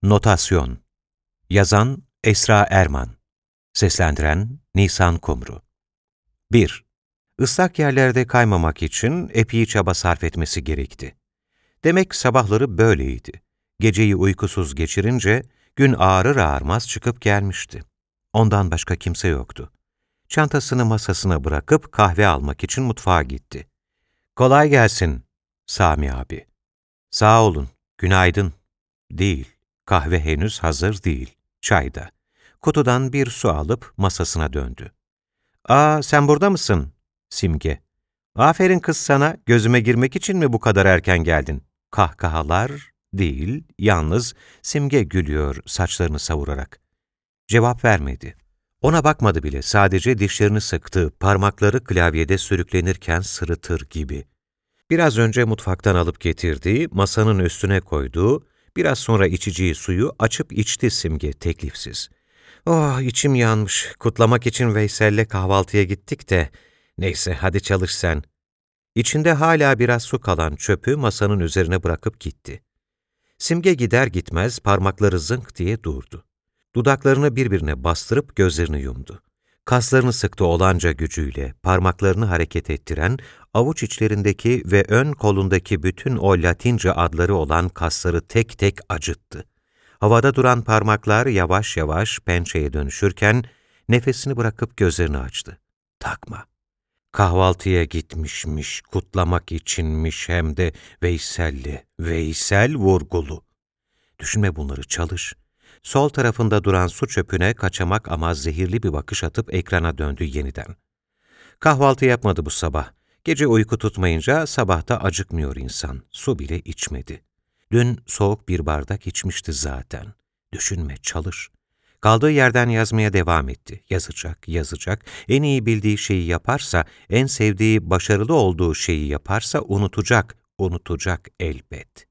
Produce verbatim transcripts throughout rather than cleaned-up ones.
Notasyon. Yazan Esra Erman. Seslendiren Nisan Kumru. bir. Islak yerlerde kaymamak için epey çaba sarf etmesi gerekti. Demek sabahları böyleydi. Geceyi uykusuz geçirince gün ağrır ağarmaz çıkıp gelmişti. Ondan başka kimse yoktu. Çantasını masasına bırakıp kahve almak için mutfağa gitti. "Kolay gelsin, Sami abi." "Sağ olun, günaydın." "Değil, kahve henüz hazır değil, çay da." Kutudan bir su alıp masasına döndü. "Aa, sen burada mısın?" Simge. "Aferin kız sana, gözüme girmek için mi bu kadar erken geldin?" Kahkahalar değil, yalnız Simge gülüyor saçlarını savurarak. Cevap vermedi. Ona bakmadı bile, sadece dişlerini sıktı, parmakları klavyede sürüklenirken sırıtır gibi. Biraz önce mutfaktan alıp getirdiği, masanın üstüne koyduğu, biraz sonra içeceği suyu açıp içti Simge teklifsiz. "Oh, içim yanmış, kutlamak için Veysel'le kahvaltıya gittik de, neyse hadi çalış sen." İçinde hala biraz su kalan çöpü masanın üzerine bırakıp gitti. Simge gider gitmez parmakları zınk diye durdu. Dudaklarını birbirine bastırıp gözlerini yumdu. Kaslarını sıktı olanca gücüyle, parmaklarını hareket ettiren, avuç içlerindeki ve ön kolundaki bütün o Latince adları olan kasları tek tek acıttı. Havada duran parmaklar yavaş yavaş pençeye dönüşürken, nefesini bırakıp gözlerini açtı. Takma. Kahvaltıya gitmişmiş, kutlamak içinmiş hem de Veysel'le, Veysel vurgulu. Düşünme bunları, çalış. Sol tarafında duran su çöpüne kaçamak ama zehirli bir bakış atıp ekrana döndü yeniden. Kahvaltı yapmadı bu sabah. Gece uyku tutmayınca sabahta acıkmıyor insan. Su bile içmedi. Dün soğuk bir bardak içmişti zaten. Düşünme, çalış. Kaldığı yerden yazmaya devam etti. Yazacak, yazacak. En iyi bildiği şeyi yaparsa, en sevdiği, başarılı olduğu şeyi yaparsa unutacak, unutacak elbet.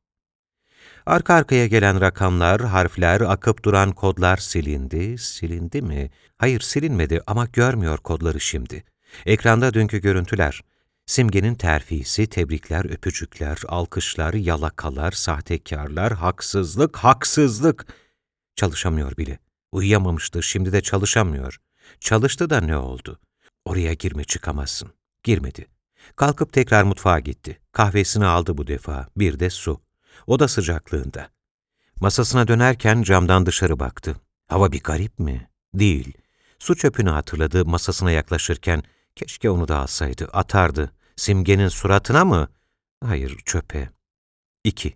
Arka arkaya gelen rakamlar, harfler, akıp duran kodlar silindi, silindi mi? Hayır, silinmedi ama görmüyor kodları şimdi. Ekranda dünkü görüntüler. Simge'nin terfisi, tebrikler, öpücükler, alkışlar, yalakalar, sahtekarlar, haksızlık, haksızlık. Çalışamıyor bile. Uyuyamamıştı, şimdi de çalışamıyor. Çalıştı da ne oldu? Oraya girme, çıkamazsın. Girmedi. Kalkıp tekrar mutfağa gitti. Kahvesini aldı bu defa, bir de su. Oda sıcaklığında. Masasına dönerken camdan dışarı baktı. Hava bir garip mi? Değil. Su çöpünü hatırladı masasına yaklaşırken. Keşke onu da alsaydı, atardı. Simge'nin suratına mı? Hayır, çöpe. İki.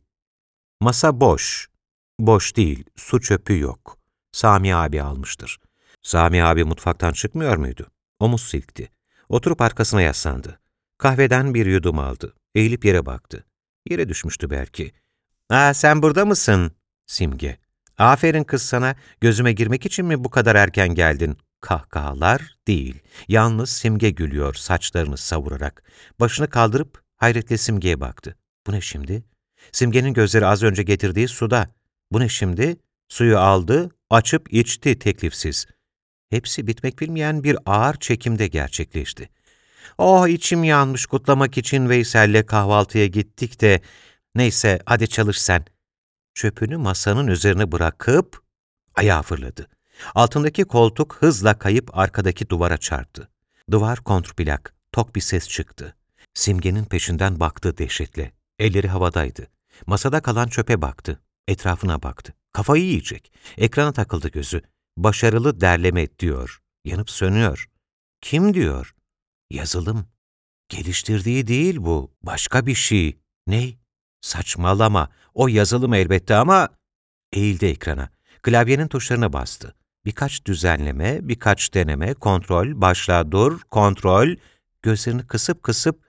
Masa boş. Boş değil, su çöpü yok. Sami abi almıştır. Sami abi mutfaktan çıkmıyor muydu? Omuz silkti. Oturup arkasına yaslandı. Kahveden bir yudum aldı. Eğilip yere baktı. Yere düşmüştü belki. "Aa, sen burada mısın?" Simge. "Aferin kız sana, gözüme girmek için mi bu kadar erken geldin?" Kahkahalar değil, yalnız Simge gülüyor saçlarını savurarak. Başını kaldırıp hayretle Simge'ye baktı. Bu ne şimdi? Simge'nin gözleri az önce getirdiği suda. Bu ne şimdi? Suyu aldı, açıp içti teklifsiz. Hepsi bitmek bilmeyen bir ağır çekimde gerçekleşti. "Oh, içim yanmış, kutlamak için Veysel'le kahvaltıya gittik de, neyse hadi çalış sen." Çöpünü masanın üzerine bırakıp ayağa fırladı. Altındaki koltuk hızla kayıp arkadaki duvara çarptı. Duvar kontrplak, tok bir ses çıktı. Simge'nin peşinden baktı dehşetle. Elleri havadaydı. Masada kalan çöpe baktı. Etrafına baktı. Kafayı yiyecek. Ekrana takıldı gözü. "Başarılı derleme" diyor. Yanıp sönüyor. Kim diyor? Yazılım. Geliştirdiği değil bu. Başka bir şey. Ne? Saçmalama. O yazılım elbette ama... Eğildi ekrana. Klavyenin tuşlarına bastı. Birkaç düzenleme, birkaç deneme, kontrol, başla dur, kontrol. Gözlerini kısıp kısıp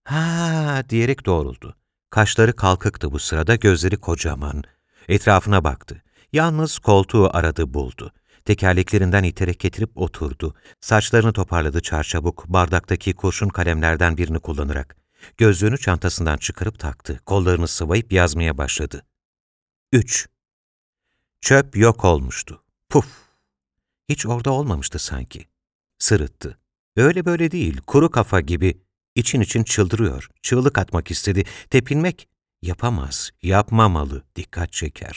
"ha" diyerek doğruldu. Kaşları kalkıktı bu sırada, gözleri kocaman. Etrafına baktı. Yalnız koltuğu aradı buldu. Tekerleklerinden iterek getirip oturdu. Saçlarını toparladı çarçabuk, bardaktaki kurşun kalemlerden birini kullanarak. Gözlüğünü çantasından çıkarıp taktı. Kollarını sıvayıp yazmaya başladı. Üç. Çöp yok olmuştu. Puf! Hiç orada olmamıştı sanki. Sırıttı. Öyle böyle değil, kuru kafa gibi. İçin için çıldırıyor. Çığlık atmak istedi. Tepinmek yapamaz, yapmamalı, dikkat çeker.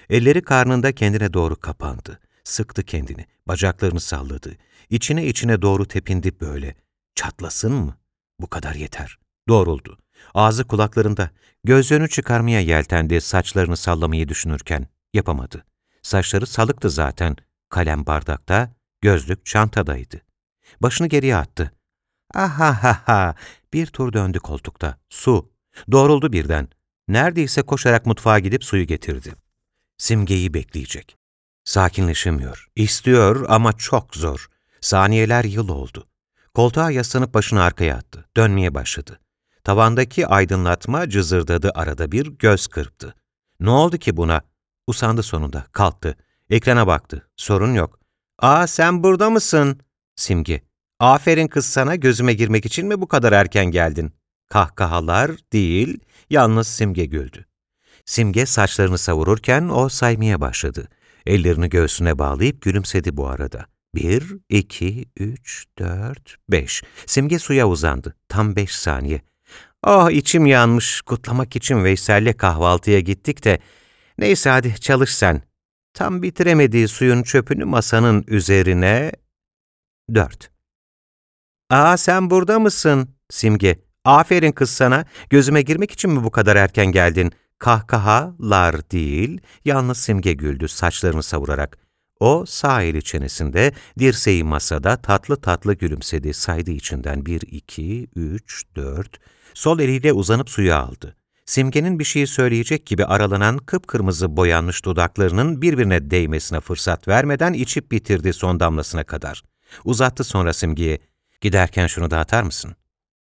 Elleri karnında kendine doğru kapandı. Sıktı kendini, bacaklarını salladı. İçine içine doğru tepindi böyle. Çatlasın mı? Bu kadar yeter. Doğruldu. Ağzı kulaklarında. Gözlerini çıkarmaya yeltendi saçlarını sallamayı düşünürken. Yapamadı. Saçları salıktı zaten. Kalem bardakta, gözlük çantadaydı. Başını geriye attı. Ah ha ha! Bir tur döndü koltukta. Su. Doğruldu birden. Neredeyse koşarak mutfağa gidip suyu getirdi. Simge'yi bekleyecek. Sakinleşemiyor. İstiyor ama çok zor. Saniyeler yıl oldu. Koltuğa yaslanıp başını arkaya attı. Dönmeye başladı. Tavandaki aydınlatma cızırdadı, arada bir göz kırptı. Ne oldu ki buna? Usandı sonunda. Kalktı. Ekrana baktı. Sorun yok. ''Aa, sen burada mısın?'' Simge. ''Aferin kız sana, gözüme girmek için mi bu kadar erken geldin?'' Kahkahalar değil, yalnız Simge güldü. Simge saçlarını savururken o saymaya başladı. Ellerini göğsüne bağlayıp gülümsedi bu arada. Bir, iki, üç, dört, beş. Simge suya uzandı. Tam beş saniye. Oh, içim yanmış. Kutlamak için Veysel'le kahvaltıya gittik de. Neyse hadi çalış sen. Tam bitiremediği suyun çöpünü masanın üzerine... Dört. ''Aa, sen burada mısın?'' Simge. ''Aferin kız sana. Gözüme girmek için mi bu kadar erken geldin?'' Kahkahalar değil, yalnız Simge güldü saçlarını savurarak. O sağ eli çenesinde, dirseği masada tatlı tatlı gülümsedi. Saydı içinden bir, iki, üç, dört. Sol eliyle uzanıp suyu aldı. Simge'nin bir şey söyleyecek gibi aralanan kıpkırmızı boyanmış dudaklarının birbirine değmesine fırsat vermeden içip bitirdi son damlasına kadar. Uzattı sonra Simge'ye. ''Giderken şunu da atar mısın?''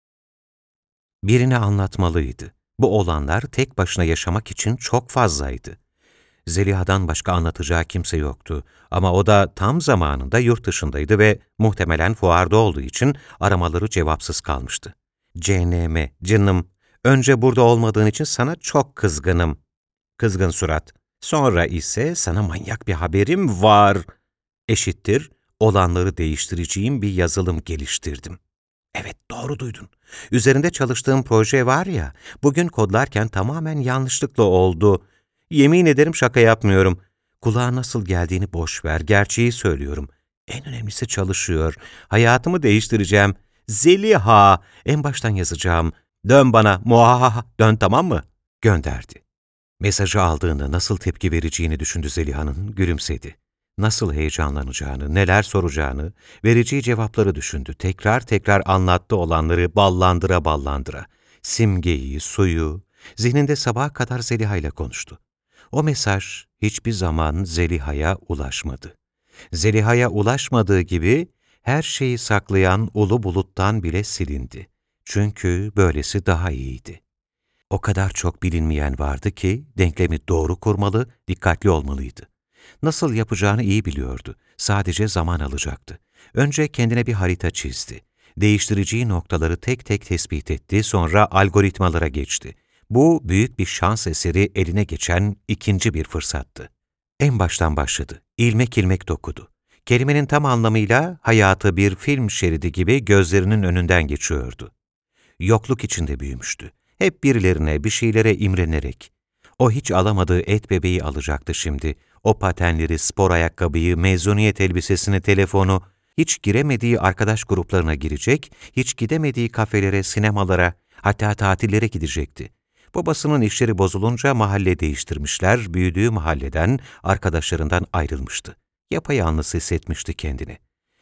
Birine anlatmalıydı. Bu olanlar tek başına yaşamak için çok fazlaydı. Zeliha'dan başka anlatacağı kimse yoktu ama o da tam zamanında yurt dışındaydı ve muhtemelen fuarda olduğu için aramaları cevapsız kalmıştı. C N M, canım, önce burada olmadığın için sana çok kızgınım. Kızgın surat. Sonra ise sana manyak bir haberim var. Eşittir, olanları değiştireceğim bir yazılım geliştirdim. Evet, doğru duydun. Üzerinde çalıştığım proje var ya, bugün kodlarken tamamen yanlışlıkla oldu. Yemin ederim şaka yapmıyorum. Kulağa nasıl geldiğini boş ver, gerçeği söylüyorum. En önemlisi çalışıyor. Hayatımı değiştireceğim. Zeliha, en baştan yazacağım. Dön bana, muhahaha, dön tamam mı? Gönderdi. Mesajı aldığında nasıl tepki vereceğini düşündü Zeliha'nın, gülümsedi. Nasıl heyecanlanacağını, neler soracağını, vereceği cevapları düşündü. Tekrar tekrar anlattı olanları ballandıra ballandıra. Simgeyi, suyu, zihninde sabaha kadar Zeliha ile konuştu. O mesaj hiçbir zaman Zeliha'ya ulaşmadı. Zeliha'ya ulaşmadığı gibi her şeyi saklayan ulu buluttan bile silindi. Çünkü böylesi daha iyiydi. O kadar çok bilinmeyen vardı ki denklemi doğru kurmalı, dikkatli olmalıydı. Nasıl yapacağını iyi biliyordu. Sadece zaman alacaktı. Önce kendine bir harita çizdi. Değiştireceği noktaları tek tek tespit etti, sonra algoritmalara geçti. Bu büyük bir şans eseri eline geçen ikinci bir fırsattı. En baştan başladı. İlmek ilmek dokudu. Kelimenin tam anlamıyla hayatı bir film şeridi gibi gözlerinin önünden geçiyordu. Yokluk içinde büyümüştü. Hep birilerine, bir şeylere imrenerek. O hiç alamadığı et bebeği alacaktı şimdi. O patenleri, spor ayakkabıyı, mezuniyet elbisesini, telefonu, hiç giremediği arkadaş gruplarına girecek, hiç gidemediği kafelere, sinemalara, hatta tatillere gidecekti. Babasının işleri bozulunca mahalle değiştirmişler, büyüdüğü mahalleden, arkadaşlarından ayrılmıştı. Yapayalnız hissetmişti kendini.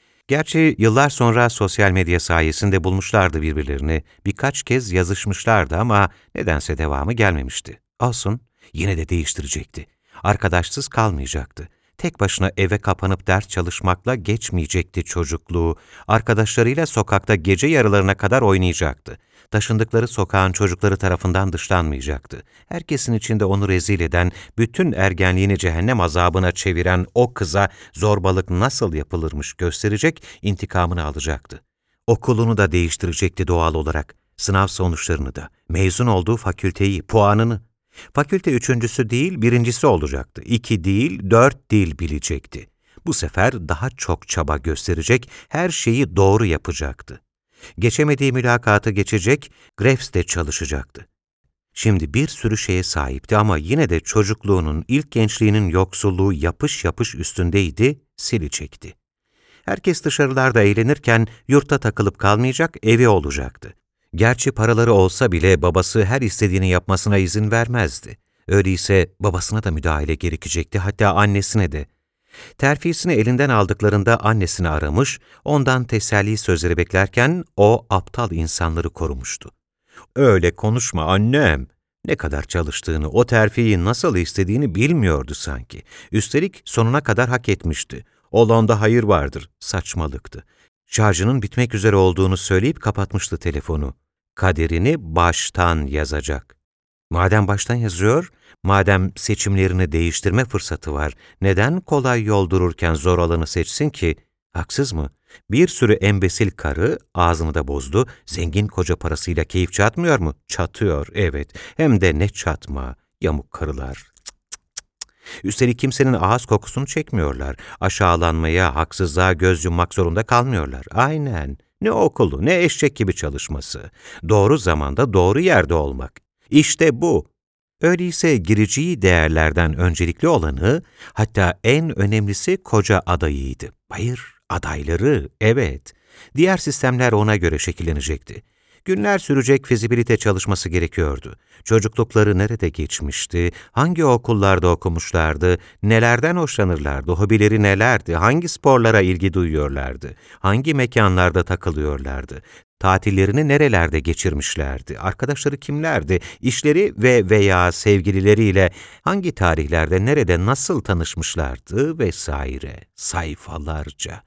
Gerçi yıllar sonra sosyal medya sayesinde bulmuşlardı birbirlerini, birkaç kez yazışmışlardı ama nedense devamı gelmemişti. Olsun, yine de değiştirecekti. Arkadaşsız kalmayacaktı. Tek başına eve kapanıp ders çalışmakla geçmeyecekti çocukluğu. Arkadaşlarıyla sokakta gece yarılarına kadar oynayacaktı. Taşındıkları sokağın çocukları tarafından dışlanmayacaktı. Herkesin içinde onu rezil eden, bütün ergenliğini cehennem azabına çeviren o kıza zorbalık nasıl yapılırmış gösterecek, intikamını alacaktı. Okulunu da değiştirecekti doğal olarak. Sınav sonuçlarını da, mezun olduğu fakülteyi, puanını. Fakülte üçüncüsü değil, birincisi olacaktı. İki değil, dört dil bilecekti. Bu sefer daha çok çaba gösterecek, her şeyi doğru yapacaktı. Geçemediği mülakatı geçecek, Grefs'te çalışacaktı. Şimdi bir sürü şeye sahipti ama yine de çocukluğunun, ilk gençliğinin yoksulluğu yapış yapış üstündeydi, silecekti. Herkes dışarılarda eğlenirken yurtta takılıp kalmayacak, evi olacaktı. Gerçi paraları olsa bile babası her istediğini yapmasına izin vermezdi. Öyleyse babasına da müdahale gerekecekti, hatta annesine de. Terfisini elinden aldıklarında annesini aramış, ondan teselli sözleri beklerken o aptal insanları korumuştu. "Öyle konuşma annem." Ne kadar çalıştığını, o terfiyi nasıl istediğini bilmiyordu sanki. Üstelik sonuna kadar hak etmişti. "Olanda hayır vardır." Saçmalıktı. Şarjının bitmek üzere olduğunu söyleyip kapatmıştı telefonu. Kaderini baştan yazacak. Madem baştan yazıyor, madem seçimlerini değiştirme fırsatı var, neden kolay yol dururken zor olanı seçsin ki? Haksız mı? Bir sürü embesil karı ağzını da bozdu, zengin koca parasıyla keyif çatmıyor mu? Çatıyor, evet. Hem de ne çatma, yamuk karılar. Üstelik kimsenin ağız kokusunu çekmiyorlar. Aşağılanmaya, haksızlığa göz yummak zorunda kalmıyorlar. Aynen. Ne okulu, ne eşek gibi çalışması. Doğru zamanda doğru yerde olmak. İşte bu. Öyleyse gireceği değerlerden öncelikli olanı, hatta en önemlisi koca adayıydı. Hayır, adayları, evet. Diğer sistemler ona göre şekillenecekti. Günler sürecek fizibilite çalışması gerekiyordu. Çocuklukları nerede geçmişti, hangi okullarda okumuşlardı, nelerden hoşlanırlardı, hobileri nelerdi, hangi sporlara ilgi duyuyorlardı, hangi mekanlarda takılıyorlardı, tatillerini nerelerde geçirmişlerdi, arkadaşları kimlerdi, işleri ve veya sevgilileriyle hangi tarihlerde nerede nasıl tanışmışlardı vesaire, sayfalarca.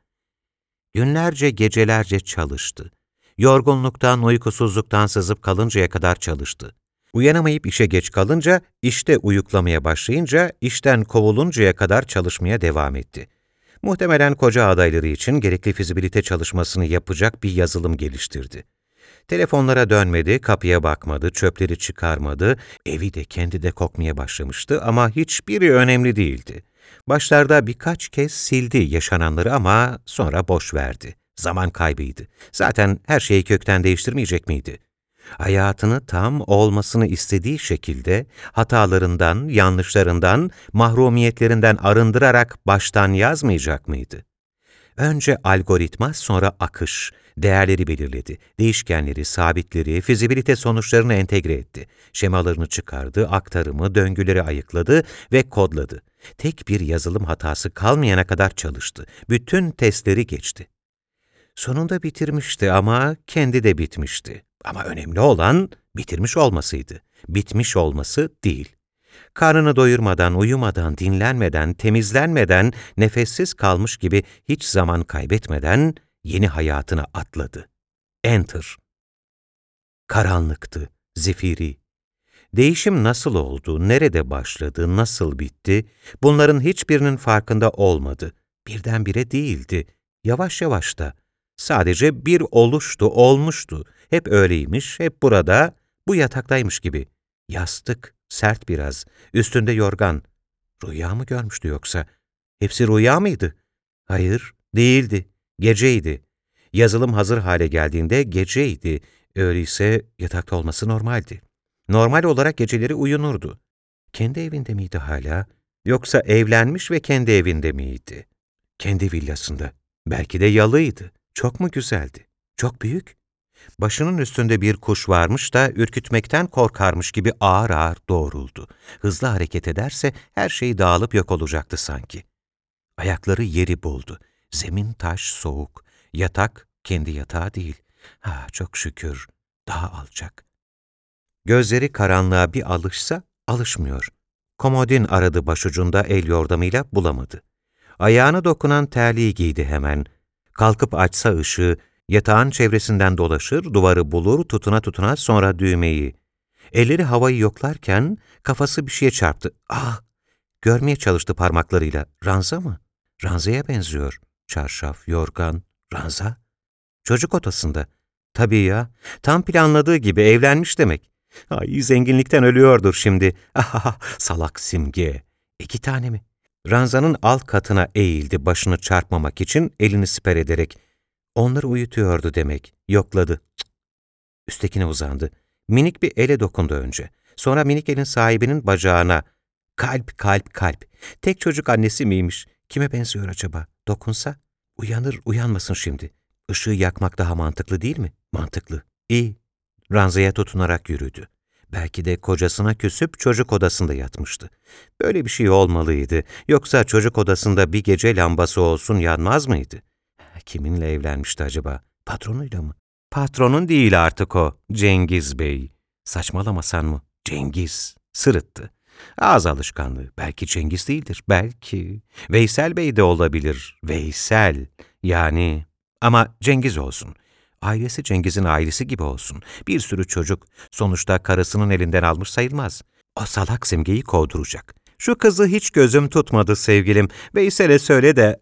Günlerce gecelerce çalıştı. Yorgunluktan, uykusuzluktan sızıp kalıncaya kadar çalıştı. Uyanamayıp işe geç kalınca, işte uyuklamaya başlayınca, işten kovuluncaya kadar çalışmaya devam etti. Muhtemelen koca adayları için gerekli fizibilite çalışmasını yapacak bir yazılım geliştirdi. Telefonlara dönmedi, kapıya bakmadı, çöpleri çıkarmadı, evi de kendi de kokmaya başlamıştı ama hiçbiri önemli değildi. Başlarda birkaç kez sildi yaşananları ama sonra boş verdi. Zaman kaybıydı. Zaten her şeyi kökten değiştirmeyecek miydi? Hayatını tam olmasını istediği şekilde hatalarından, yanlışlarından, mahrumiyetlerinden arındırarak baştan yazmayacak mıydı? Önce algoritma, sonra akış. Değerleri belirledi. Değişkenleri, sabitleri, fizibilite sonuçlarını entegre etti. Şemalarını çıkardı, aktarımı, döngüleri ayıkladı ve kodladı. Tek bir yazılım hatası kalmayana kadar çalıştı. Bütün testleri geçti. Sonunda bitirmişti ama kendi de bitmişti. Ama önemli olan bitirmiş olmasıydı. Bitmiş olması değil. Karnını doyurmadan, uyumadan, dinlenmeden, temizlenmeden, nefessiz kalmış gibi hiç zaman kaybetmeden yeni hayatına atladı. Enter. Karanlıktı, zifiri. Değişim nasıl oldu, nerede başladı, nasıl bitti, bunların hiçbirinin farkında olmadı. Birdenbire değildi, yavaş yavaş da. Sadece bir oluştu, olmuştu. Hep öyleymiş, hep burada, bu yataktaymış gibi. Yastık, sert biraz, üstünde yorgan. Rüya mı görmüştü yoksa? Hepsi rüya mıydı? Hayır, değildi. Geceydi. Yazılım hazır hale geldiğinde geceydi. Öyleyse yatakta olması normaldi. Normal olarak geceleri uyunurdu. Kendi evinde miydi hala? Yoksa evlenmiş ve kendi evinde miydi? Kendi villasında. Belki de yalıydı. Çok mu güzeldi? Çok büyük? Başının üstünde bir kuş varmış da ürkütmekten korkarmış gibi ağır ağır doğruldu. Hızlı hareket ederse her şey dağılıp yok olacaktı sanki. Ayakları yeri buldu. Zemin taş soğuk. Yatak kendi yatağı değil. Ha, çok şükür, daha alçak. Gözleri karanlığa bir alışsa alışmıyor. Komodin aradı başucunda el yordamıyla bulamadı. Ayağına dokunan terliği giydi hemen. Kalkıp açsa ışığı, yatağın çevresinden dolaşır, duvarı bulur, tutuna tutuna sonra düğmeyi. Elleri havayı yoklarken kafası bir şeye çarptı. Ah! Görmeye çalıştı parmaklarıyla. Ranza mı? Ranzaya benziyor. Çarşaf, yorgan, ranza. Çocuk odasında. Tabii ya, tam planladığı gibi evlenmiş demek. Ay, zenginlikten ölüyordur şimdi. Ahaha, salak Simge. İki tane mi? Ranzanın alt katına eğildi başını çarpmamak için elini siper ederek. Onları uyutuyordu demek. Yokladı. Cık. Üstekine uzandı. Minik bir ele dokundu önce. Sonra minik elin sahibinin bacağına. Kalp, kalp, kalp. Tek çocuk annesi miymiş? Kime benziyor acaba? Dokunsa? Uyanır, uyanmasın şimdi. Işığı yakmak daha mantıklı değil mi? Mantıklı. İyi. Ranzaya tutunarak yürüdü. Belki de kocasına küsüp çocuk odasında yatmıştı. Böyle bir şey olmalıydı. Yoksa çocuk odasında bir gece lambası olsun yanmaz mıydı? Kiminle evlenmişti acaba? Patronuyla mı? Patronun değil artık o. Cengiz Bey. Saçmalamasan mı? Cengiz. Sırıttı. Ağız alışkanlığı. Belki Cengiz değildir. Belki. Veysel Bey de olabilir. Veysel. Yani. Ama Cengiz olsun. Ailesi Cengiz'in ailesi gibi olsun. Bir sürü çocuk. Sonuçta karısının elinden almış sayılmaz. O salak Simge'yi kovduracak. Şu kızı hiç gözüm tutmadı sevgilim. Veysel'e söyle de...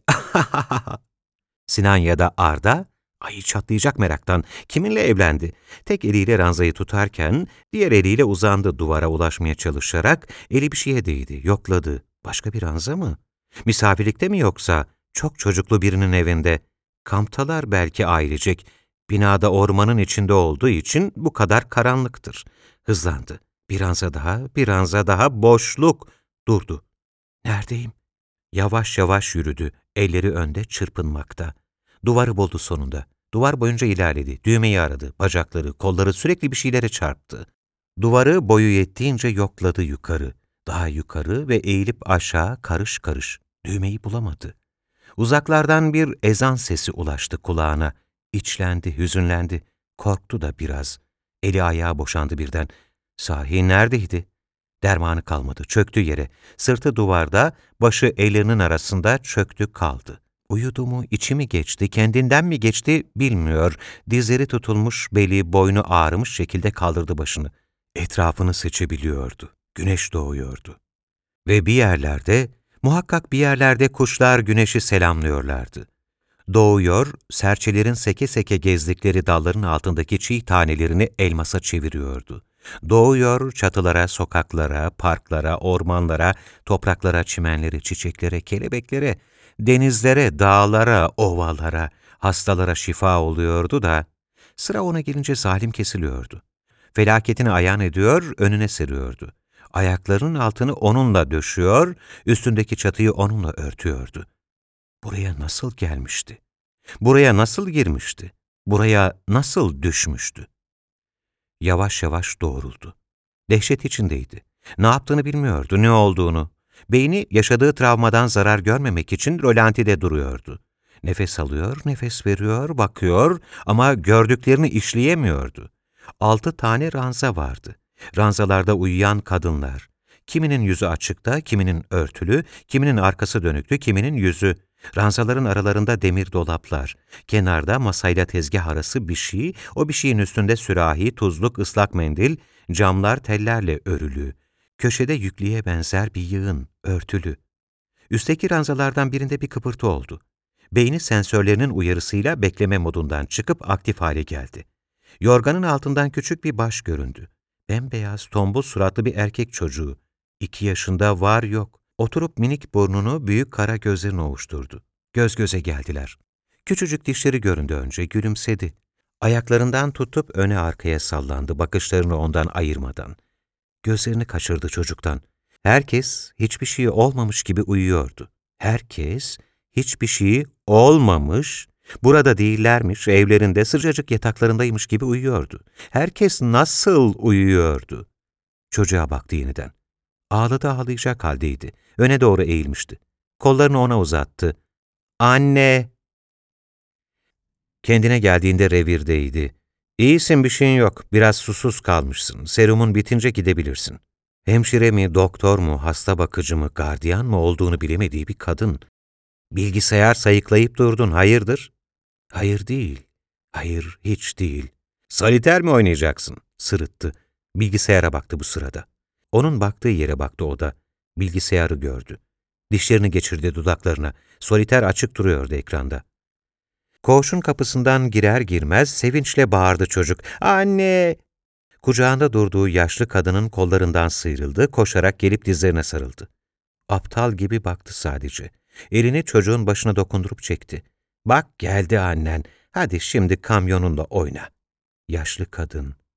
Sinan ya da Arda, ayı çatlayacak meraktan. Kiminle evlendi? Tek eliyle ranzayı tutarken, diğer eliyle uzandı duvara ulaşmaya çalışarak, eli bir şeye değdi, yokladı. Başka bir ranza mı? Misafirlikte mi yoksa? Çok çocuklu birinin evinde. Kamptalar belki ailecek. Binada ormanın içinde olduğu için bu kadar karanlıktır. Hızlandı. Bir ranza daha, bir ranza daha, boşluk. Durdu. Neredeyim? Yavaş yavaş yürüdü, elleri önde çırpınmakta. Duvarı buldu sonunda. Duvar boyunca ilerledi, düğmeyi aradı, bacakları, kolları sürekli bir şeylere çarptı. Duvarı boyu yettiğince yokladı yukarı, daha yukarı ve eğilip aşağı karış karış. Düğmeyi bulamadı. Uzaklardan bir ezan sesi ulaştı kulağına. İçlendi, hüzünlendi, korktu da biraz. Eli ayağı boşandı birden. Sahi neredeydi? Dermanı kalmadı, çöktü yere. Sırtı duvarda, başı ellerinin arasında çöktü kaldı. Uyudu mu, içi mi geçti, kendinden mi geçti bilmiyor. Dizleri tutulmuş, beli, boynu ağrımış şekilde kaldırdı başını. Etrafını seçebiliyordu. Güneş doğuyordu. Ve bir yerlerde, muhakkak bir yerlerde kuşlar güneşi selamlıyorlardı. Doğuyor, serçelerin seke seke gezdikleri dalların altındaki çiğ tanelerini elmasa çeviriyordu. Doğuyor, çatılara, sokaklara, parklara, ormanlara, topraklara, çimenlere, çiçeklere, kelebeklere, denizlere, dağlara, ovalara, hastalara şifa oluyordu da, sıra ona gelince zalim kesiliyordu. Felaketini ayan ediyor, önüne seriyordu. Ayaklarının altını onunla döşüyor, üstündeki çatıyı onunla örtüyordu. Buraya nasıl gelmişti? Buraya nasıl girmişti? Buraya nasıl düşmüştü? Yavaş yavaş doğruldu. Dehşet içindeydi. Ne yaptığını bilmiyordu, ne olduğunu. Beyni yaşadığı travmadan zarar görmemek için rölantide duruyordu. Nefes alıyor, nefes veriyor, bakıyor ama gördüklerini işleyemiyordu. Altı tane ranza vardı. Ranzalarda uyuyan kadınlar. Kiminin yüzü açıkta, kiminin örtülü, kiminin arkası dönüktü, kiminin yüzü. Ranzaların aralarında demir dolaplar. Kenarda masayla tezgah arası bir şey, o bir şeyin üstünde sürahi, tuzluk, ıslak mendil, camlar tellerle örülü. Köşede yüklüğe benzer bir yığın, örtülü. Üstteki ranzalardan birinde bir kıpırtı oldu. Beyni sensörlerinin uyarısıyla bekleme modundan çıkıp aktif hale geldi. Yorganın altından küçük bir baş göründü. Bembeyaz, tombul suratlı bir erkek çocuğu. İki yaşında var yok. Oturup minik burnunu büyük kara gözlerine ovuşturdu. Göz göze geldiler. Küçücük dişleri göründü önce, gülümsedi. Ayaklarından tutup öne arkaya sallandı, bakışlarını ondan ayırmadan. Gözlerini kaçırdı çocuktan. Herkes hiçbir şey olmamış gibi uyuyordu. Herkes hiçbir şey olmamış, burada değillermiş, evlerinde sıcacık yataklarındaymış gibi uyuyordu. Herkes nasıl uyuyordu? Çocuğa baktı yeniden. Ağladı ağlayacak haldeydi. Öne doğru eğilmişti. Kollarını ona uzattı. Anne! Kendine geldiğinde revirdeydi. İyisin, bir şeyin yok. Biraz susuz kalmışsın. Serumun bitince gidebilirsin. Hemşire mi, doktor mu, hasta bakıcı mı, gardiyan mı olduğunu bilemediği bir kadın. Bilgisayar sayıklayıp durdun, hayırdır? Hayır değil. Hayır, hiç değil. Soliter mi oynayacaksın? Sırıttı. Bilgisayara baktı bu sırada. Onun baktığı yere baktı o da. Bilgisayarı gördü. Dişlerini geçirdi dudaklarına. Soliter açık duruyordu ekranda. Koğuşun kapısından girer girmez sevinçle bağırdı çocuk. Anne! Kucağında durduğu yaşlı kadının kollarından sıyrıldı, koşarak gelip dizlerine sarıldı. Aptal gibi baktı sadece. Elini çocuğun başına dokundurup çekti. Bak geldi annen, hadi şimdi kamyonunla oyna. Yaşlı kadın.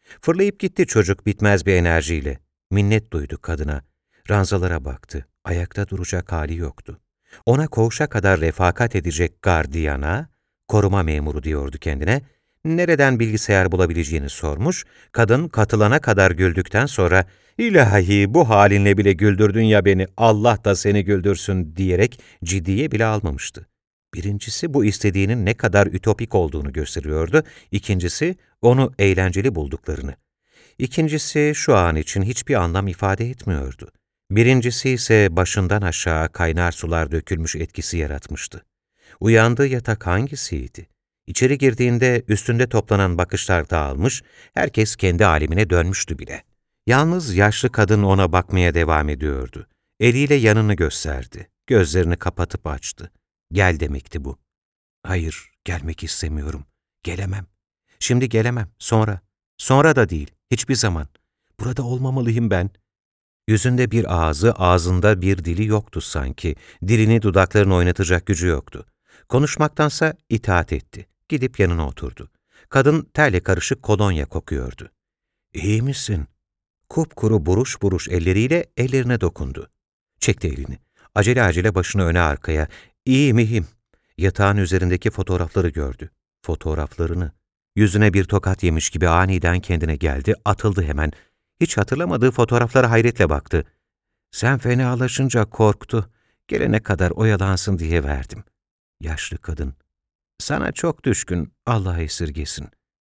Fırlayıp gitti çocuk bitmez bir enerjiyle. Minnet duydu kadına. Ranzalara baktı. Ayakta duracak hali yoktu. Ona koğuşa kadar refakat edecek gardiyana, koruma memuru diyordu kendine, nereden bilgisayar bulabileceğini sormuş, kadın katılana kadar güldükten sonra, "İlahi, bu halinle bile güldürdün ya beni, Allah da seni güldürsün," diyerek ciddiye bile almamıştı. Birincisi bu istediğinin ne kadar ütopik olduğunu gösteriyordu, ikincisi onu eğlenceli bulduklarını. İkincisi şu an için hiçbir anlam ifade etmiyordu. Birincisi ise başından aşağı kaynar sular dökülmüş etkisi yaratmıştı. Uyandığı yatak hangisiydi? İçeri girdiğinde üstünde toplanan bakışlar dağılmış, herkes kendi alemine dönmüştü bile. Yalnız yaşlı kadın ona bakmaya devam ediyordu. Eliyle yanını gösterdi. Gözlerini kapatıp açtı. Gel demekti bu. Hayır, gelmek istemiyorum. Gelemem. Şimdi gelemem. Sonra. Sonra da değil. Hiçbir zaman. Burada olmamalıyım ben. Yüzünde bir ağzı, ağzında bir dili yoktu sanki. Dilini dudaklarını oynatacak gücü yoktu. Konuşmaktansa itaat etti. Gidip yanına oturdu. Kadın terle karışık kolonya kokuyordu. "İyi misin?" Kupkuru buruş buruş elleriyle ellerine dokundu. Çekti elini. Acele acele başını öne arkaya. "İyi miyim?" Yatağın üzerindeki fotoğrafları gördü. Fotoğraflarını. Yüzüne bir tokat yemiş gibi aniden kendine geldi, atıldı hemen. Hiç hatırlamadığı fotoğraflara hayretle baktı. "Sen fenalaşınca korktu. Gelene kadar oyalansın diye verdim." Yaşlı kadın. "Sana çok düşkün, Allah esirgesin."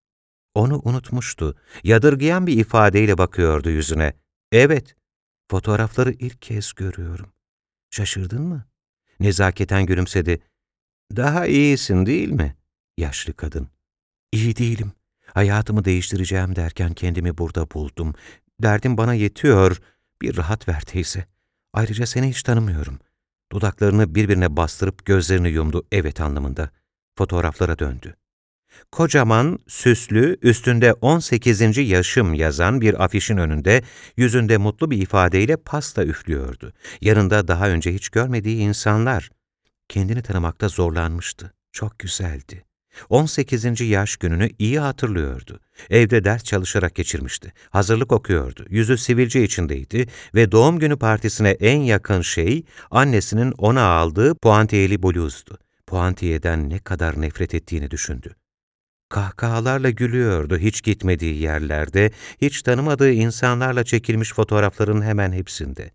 Onu unutmuştu. Yadırgayan bir ifadeyle bakıyordu yüzüne. "Evet, fotoğrafları ilk kez görüyorum." "Şaşırdın mı?" Nezaketen gülümsedi. "Daha iyisin değil mi?" Yaşlı kadın. "İyi değilim. Hayatımı değiştireceğim derken kendimi burada buldum. Derdim bana yetiyor. Bir rahat ver teyze. Ayrıca seni hiç tanımıyorum." Dudaklarını birbirine bastırıp gözlerini yumdu, evet anlamında. Fotoğraflara döndü. Kocaman, süslü, üstünde on sekizinci yaşım yazan bir afişin önünde, yüzünde mutlu bir ifadeyle pasta üflüyordu. Yanında daha önce hiç görmediği insanlar. Kendini tanımakta zorlanmıştı. Çok güzeldi. on sekizinci yaş gününü iyi hatırlıyordu. Evde ders çalışarak geçirmişti. Hazırlık okuyordu. Yüzü sivilce içindeydi ve doğum günü partisine en yakın şey annesinin ona aldığı puantiyeli bluzdu. Puantiyeden ne kadar nefret ettiğini düşündü. Kahkahalarla gülüyordu hiç gitmediği yerlerde, hiç tanımadığı insanlarla çekilmiş fotoğrafların hemen hepsinde.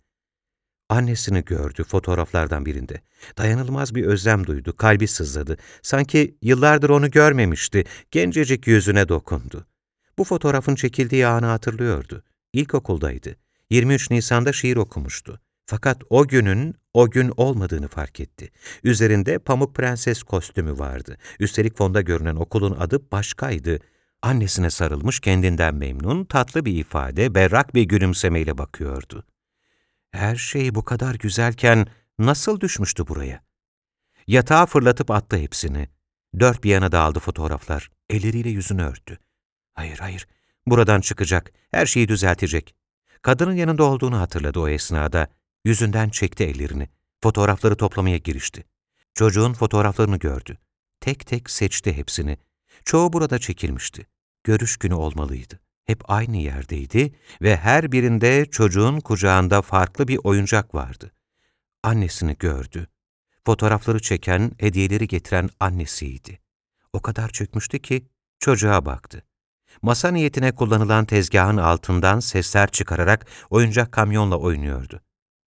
Annesini gördü fotoğraflardan birinde. Dayanılmaz bir özlem duydu, kalbi sızladı. Sanki yıllardır onu görmemişti, gencecik yüzüne dokundu. Bu fotoğrafın çekildiği anı hatırlıyordu. İlkokuldaydı. yirmi üç Nisan'da şiir okumuştu. Fakat o günün o gün olmadığını fark etti. Üzerinde Pamuk Prenses kostümü vardı. Üstelik fonda görünen okulun adı başkaydı. Annesine sarılmış, kendinden memnun, tatlı bir ifade, berrak bir gülümsemeyle bakıyordu. Her şey bu kadar güzelken nasıl düşmüştü buraya? Yatağa fırlatıp attı hepsini. Dört bir yana dağıldı fotoğraflar. Elleriyle yüzünü örttü. Hayır, hayır. Buradan çıkacak. Her şeyi düzeltecek. Kadının yanında olduğunu hatırladı o esnada. Yüzünden çekti ellerini. Fotoğrafları toplamaya girişti. Çocuğun fotoğraflarını gördü. Tek tek seçti hepsini. Çoğu burada çekilmişti. Görüş günü olmalıydı. Hep aynı yerdeydi ve her birinde çocuğun kucağında farklı bir oyuncak vardı. Annesini gördü. Fotoğrafları çeken, hediyeleri getiren annesiydi. O kadar çökmüştü ki çocuğa baktı. Masa niyetine kullanılan tezgahın altından sesler çıkararak oyuncak kamyonla oynuyordu.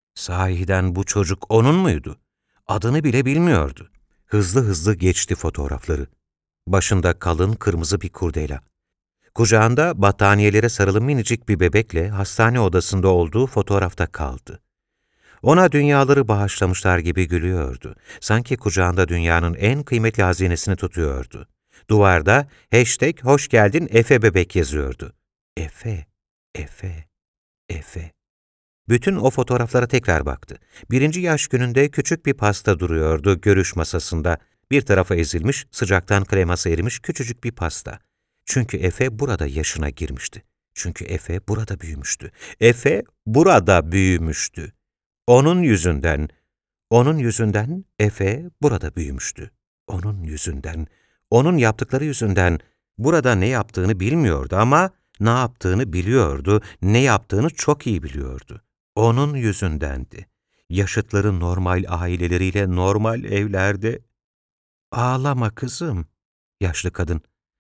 Sahiden bu çocuk onun muydu? Adını bile bilmiyordu. Hızlı hızlı geçti fotoğrafları. Başında kalın kırmızı bir kurdela. Kucağında battaniyelere sarılı minicik bir bebekle hastane odasında olduğu fotoğrafta kaldı. Ona dünyaları bağışlamışlar gibi gülüyordu. Sanki kucağında dünyanın en kıymetli hazinesini tutuyordu. Duvarda hashtag hoş geldin Efe bebek yazıyordu. Efe, Efe, Efe. Bütün o fotoğraflara tekrar baktı. Birinci yaş gününde küçük bir pasta duruyordu görüş masasında. Bir tarafa ezilmiş, sıcaktan kreması erimiş küçücük bir pasta. Çünkü Efe burada yaşına girmişti. Çünkü Efe burada büyümüştü. Efe burada büyümüştü. Onun yüzünden, onun yüzünden Efe burada büyümüştü. Onun yüzünden, onun yaptıkları yüzünden burada ne yaptığını bilmiyordu ama Ne yaptığını biliyordu, ne yaptığını çok iyi biliyordu. Onun yüzündendi. Yaşıtları normal aileleriyle normal evlerde... "Ağlama kızım." Yaşlı kadın.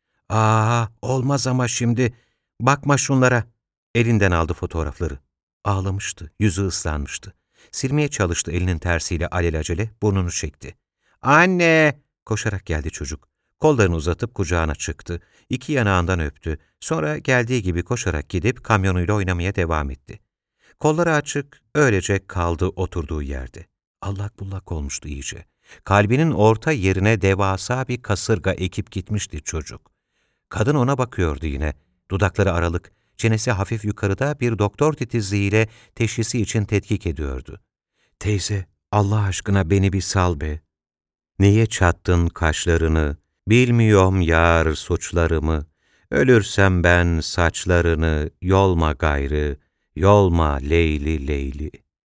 "Aa, olmaz ama şimdi. Bakma şunlara." Elinden aldı fotoğrafları. Ağlamıştı, yüzü ıslanmıştı. Silmeye çalıştı elinin tersiyle alelacele, burnunu çekti. "Anne!" Koşarak geldi çocuk. Kollarını uzatıp kucağına çıktı. İki yanağından öptü. Sonra geldiği gibi koşarak gidip kamyonuyla oynamaya devam etti. Kolları açık, öylece kaldı oturduğu yerde. Allak bullak olmuştu iyice. Kalbinin orta yerine devasa bir kasırga ekip gitmişti çocuk. Kadın ona bakıyordu yine. Dudakları aralık, çenesi hafif yukarıda bir doktor titizliğiyle teşhisi için tetkik ediyordu. "Teyze, Allah aşkına beni bir sal be. Niye çattın kaşlarını? Bilmiyorum yar suçlarımı. Ölürsem ben saçlarını, yolma gayrı, yolma Leyli Leyli."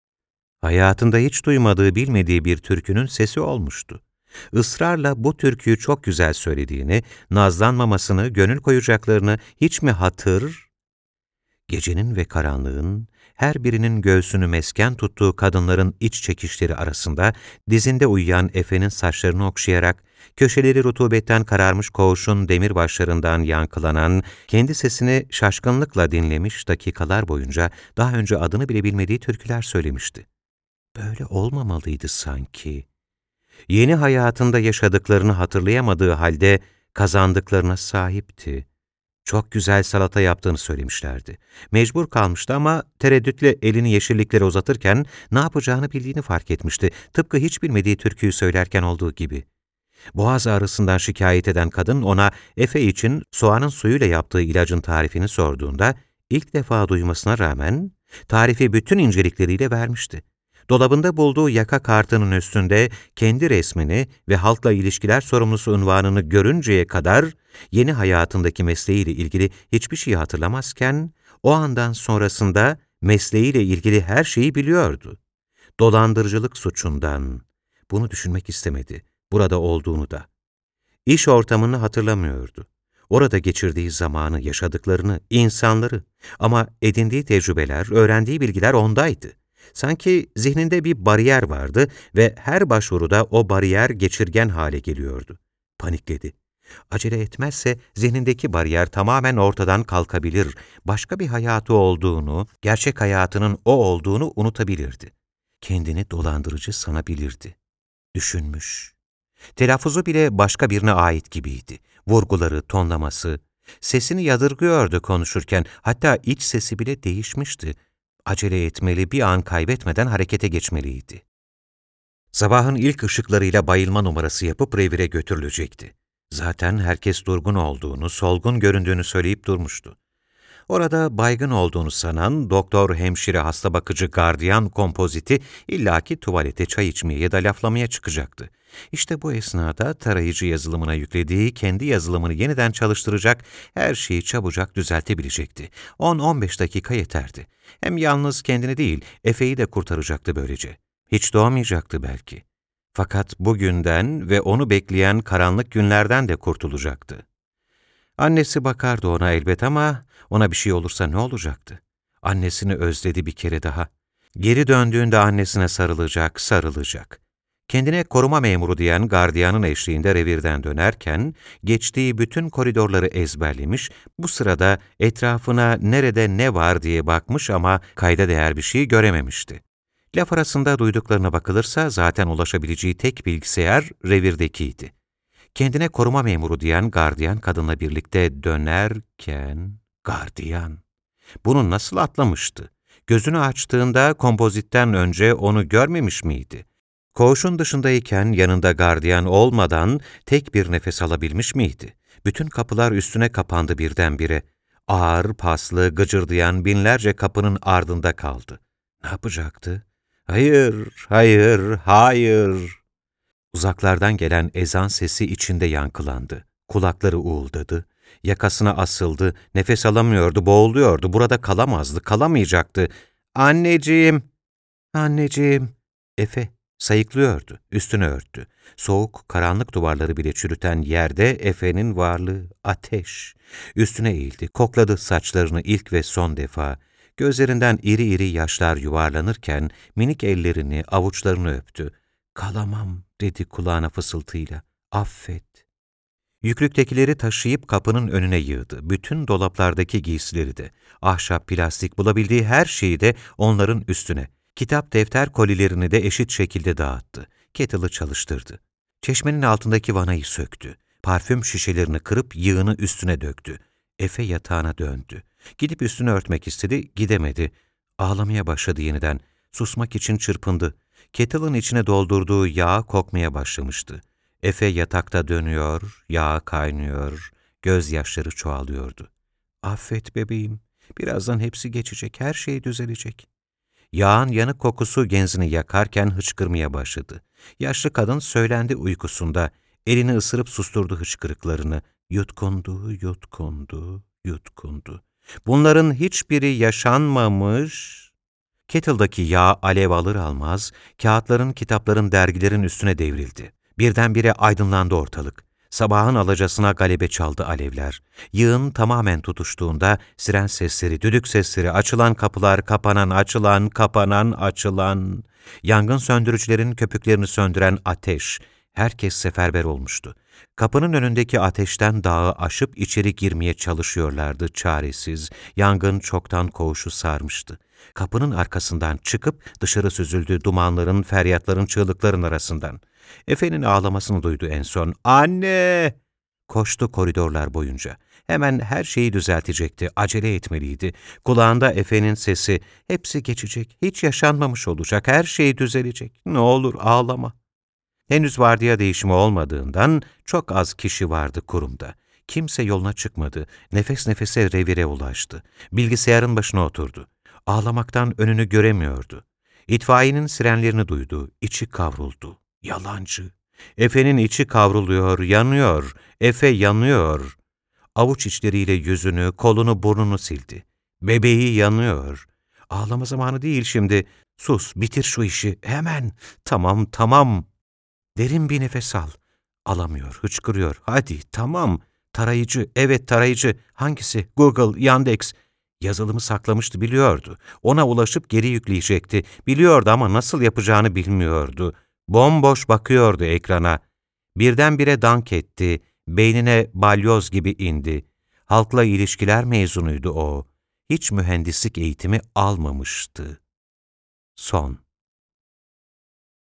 Hayatında hiç duymadığı, bilmediği bir türkünün sesi olmuştu. Israrla bu türküyü çok güzel söylediğini, nazlanmamasını, gönül koyacaklarını hiç mi hatır? Gecenin ve karanlığın, her birinin göğsünü mesken tuttuğu kadınların iç çekişleri arasında, dizinde uyuyan Efe'nin saçlarını okşayarak, köşeleri rutubetten kararmış koğuşun demir başlarından yankılanan, kendi sesini şaşkınlıkla dinlemiş dakikalar boyunca daha önce adını bile bilmediği türküler söylemişti. Böyle olmamalıydı sanki. Yeni hayatında yaşadıklarını hatırlayamadığı halde kazandıklarına sahipti. Çok güzel salata yaptığını söylemişlerdi. Mecbur kalmıştı ama tereddütle elini yeşilliklere uzatırken ne yapacağını bildiğini fark etmişti. Tıpkı hiç bilmediği türküyü söylerken olduğu gibi. Boğaz ağrısından şikayet eden kadın ona Efe için soğanın suyuyla yaptığı ilacın tarifini sorduğunda ilk defa duymasına rağmen tarifi bütün incelikleriyle vermişti. Dolabında bulduğu yaka kartının üstünde kendi resmini ve halkla ilişkiler sorumlusu unvanını görünceye kadar yeni hayatındaki mesleğiyle ilgili hiçbir şeyi hatırlamazken, o andan sonrasında mesleğiyle ilgili her şeyi biliyordu. Dolandırıcılık suçundan. Bunu düşünmek istemedi, burada olduğunu da. İş ortamını hatırlamıyordu. Orada geçirdiği zamanı, yaşadıklarını, insanları ama edindiği tecrübeler, öğrendiği bilgiler ondaydı. Sanki zihninde bir bariyer vardı ve her başvuruda o bariyer geçirgen hale geliyordu. Panikledi. Acele etmezse zihnindeki bariyer tamamen ortadan kalkabilir, başka bir hayatı olduğunu, gerçek hayatının o olduğunu unutabilirdi. Kendini dolandırıcı sanabilirdi. Düşünmüş. Telaffuzu bile başka birine ait gibiydi. Vurguları, tonlaması, sesini yadırgıyordu konuşurken, hatta iç sesi bile değişmişti. Acele etmeli, bir an kaybetmeden harekete geçmeliydi. Sabahın ilk ışıklarıyla bayılma numarası yapıp revire götürülecekti. Zaten herkes durgun olduğunu, solgun göründüğünü söyleyip durmuştu. Orada baygın olduğunu sanan doktor, hemşire, hasta bakıcı, gardiyan kompoziti illaki tuvalete çay içmeye ya da laflamaya çıkacaktı. İşte bu esnada tarayıcı yazılımına yüklediği kendi yazılımını yeniden çalıştıracak, her şeyi çabucak düzeltebilecekti. on on beş dakika yeterdi. Hem yalnız kendini değil, Efe'yi de kurtaracaktı böylece. Hiç doğmayacaktı belki. Fakat bugünden ve onu bekleyen karanlık günlerden de kurtulacaktı. Annesi bakardı ona elbet ama ona bir şey olursa ne olacaktı? Annesini özledi bir kere daha. Geri döndüğünde annesine sarılacak, sarılacak. Kendine koruma memuru diyen gardiyanın eşliğinde revirden dönerken, geçtiği bütün koridorları ezberlemiş, bu sırada etrafına nerede ne var diye bakmış ama kayda değer bir şey görememişti. Laf arasında duyduklarına bakılırsa zaten ulaşabileceği tek bilgisayar revirdekiydi. Kendine koruma memuru diyen gardiyan kadınla birlikte dönerken, gardiyan, bunu nasıl atlamıştı? Gözünü açtığında kompozitten önce onu görmemiş miydi? Koğuşun dışındayken yanında gardiyan olmadan tek bir nefes alabilmiş miydi? Bütün kapılar üstüne kapandı birdenbire. Ağır, paslı, gıcırdayan binlerce kapının ardında kaldı. Ne yapacaktı? Hayır, hayır, hayır. Uzaklardan gelen ezan sesi içinde yankılandı. Kulakları uğuldadı. Yakasına asıldı. Nefes alamıyordu, boğuluyordu. Burada kalamazdı, kalamayacaktı. Anneciğim, anneciğim. Efe, Sayıklıyordu, üstünü örttü. Soğuk, karanlık duvarları bile çürüten yerde Efe'nin varlığı ateş. Üstüne eğildi, kokladı saçlarını ilk ve son defa. Gözlerinden iri iri yaşlar yuvarlanırken minik ellerini, avuçlarını öptü. "Kalamam," dedi kulağına fısıltıyla. "Affet." Yüklüktekileri taşıyıp kapının önüne yığdı. Bütün dolaplardaki giysileri de, ahşap, plastik bulabildiği her şeyi de onların üstüne. Kitap, defter kolilerini de eşit şekilde dağıttı. Kettle'ı çalıştırdı. Çeşmenin altındaki vanayı söktü. Parfüm şişelerini kırıp yığını üstüne döktü. Efe yatağına döndü. Gidip üstünü örtmek istedi, gidemedi. Ağlamaya başladı yeniden. Susmak için çırpındı. Kettle'ın içine doldurduğu yağ kokmaya başlamıştı. Efe yatakta dönüyor, yağ kaynıyor, gözyaşları çoğalıyordu. "Affet bebeğim, birazdan hepsi geçecek, her şey düzelecek." Yağın yanık kokusu genzini yakarken hıçkırmaya başladı. Yaşlı kadın söylendi uykusunda, elini ısırıp susturdu hıçkırıklarını. Yutkundu, yutkundu, yutkundu. Bunların hiçbiri yaşanmamış. Kettle'daki yağ alev alır almaz, kağıtların, kitapların, dergilerin üstüne devrildi. Birdenbire aydınlandı ortalık. Sabahın alacasına galebe çaldı alevler. Yığın tamamen tutuştuğunda siren sesleri, düdük sesleri, açılan kapılar, kapanan, açılan, kapanan, açılan. Yangın söndürücülerin köpüklerini söndüren ateş. Herkes seferber olmuştu. Kapının önündeki ateşten dağı aşıp içeri girmeye çalışıyorlardı çaresiz. Yangın çoktan koğuşu sarmıştı. Kapının arkasından çıkıp dışarı süzüldü dumanların, feryatların, çığlıkların arasından. Efe'nin ağlamasını duydu en son. "Anne!" Koştu koridorlar boyunca. Hemen her şeyi düzeltecekti, acele etmeliydi. Kulağında Efe'nin sesi, "Hepsi geçecek, hiç yaşanmamış olacak, her şey düzelecek. Ne olur ağlama." Henüz vardiya değişimi olmadığından çok az kişi vardı kurumda. Kimse yoluna çıkmadı, nefes nefese revire ulaştı. Bilgisayarın başına oturdu. Ağlamaktan önünü göremiyordu. İtfaiyenin sirenlerini duydu, içi kavruldu. Yalancı. Efe'nin içi kavruluyor, yanıyor. Efe yanıyor. Avuç içleriyle yüzünü, kolunu, burnunu sildi. Bebeği yanıyor. Ağlama zamanı değil şimdi. Sus, bitir şu işi, hemen. Tamam, tamam. Derin bir nefes al. Alamıyor, hıçkırıyor. Hadi, tamam. Tarayıcı, evet tarayıcı. Hangisi? Google, Yandex. Yazılımı saklamıştı, biliyordu. Ona ulaşıp geri yükleyecekti. Biliyordu ama nasıl yapacağını bilmiyordu. Bomboş bakıyordu ekrana. Birdenbire dank etti. Beynine balyoz gibi indi. Halkla ilişkiler mezunuydu o. Hiç mühendislik eğitimi almamıştı. Son.